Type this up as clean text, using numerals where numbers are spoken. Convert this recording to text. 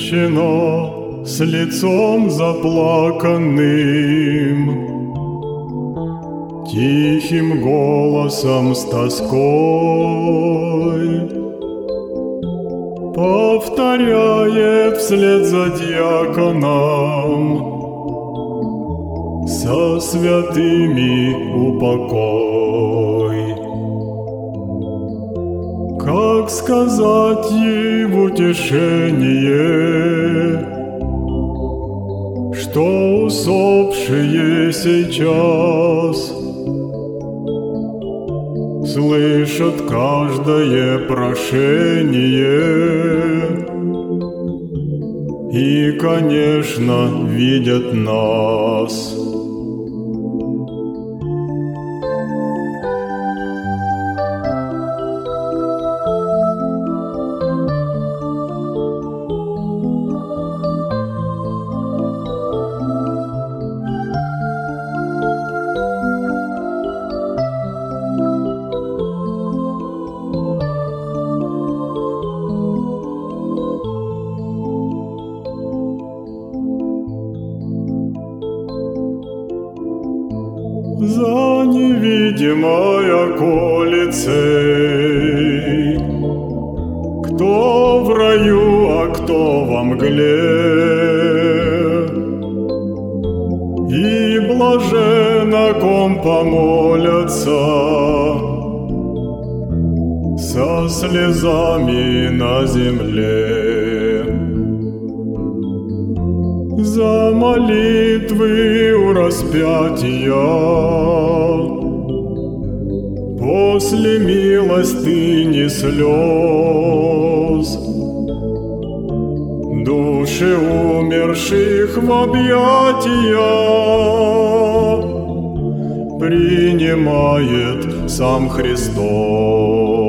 Женщина с лицом заплаканным, тихим голосом с тоской повторяет вслед за диаконом: со святыми упокой. Как сказать ей в утешение, что усопшие сейчас слышат каждое прошение и, конечно, видят нас. За невидимой околицей, кто в раю, а кто во мгле, и блаженно ком помолятся со слезами на земле. За молитвы у распятия после милостыни слез души умерших в объятия принимает сам Христос.